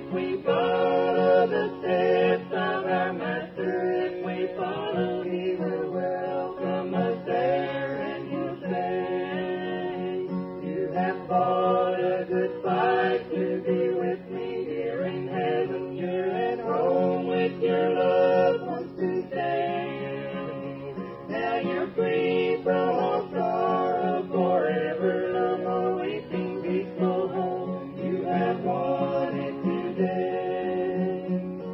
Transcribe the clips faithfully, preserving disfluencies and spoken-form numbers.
if we follow the steps of our Master, if we follow, He will welcome us there, and He'll say, you have fought a good fight to be with me here in heaven. You're at home with your loved ones today. Now you're free from all sorrow forever. No more weeping, peaceful home. You have won it today.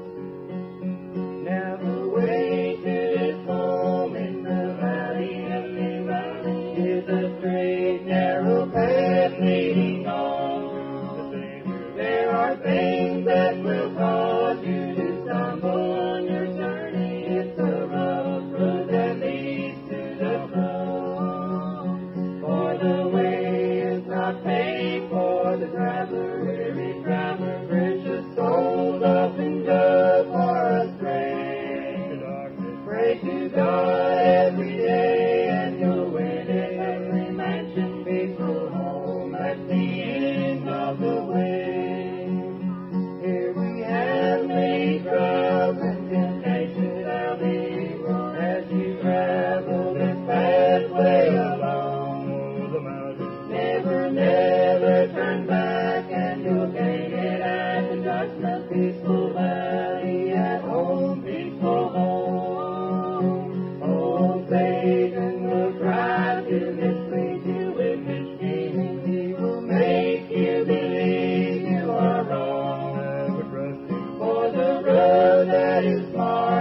Now the way to this home in the valley, heavenly valley, is a straight, narrow path leading on. There are things that will cause you to stumble on your journey. It's a rough road that leads to the cross. For the way is not paid for the traveler, weary traveler, precious souls often go far astray. Pray to God every day, and you'll win it. Heavenly mansion, peaceful home at the end of the way. Here we have many trials and temptations down the evil as you travel this pathway alone. Never, never turn back, and you'll gain it at the judgment. Peaceful valley, at home, peaceful home. Oh, Satan will try to mislead you with his scheming. He will make you believe you are wrong. For the road that is marked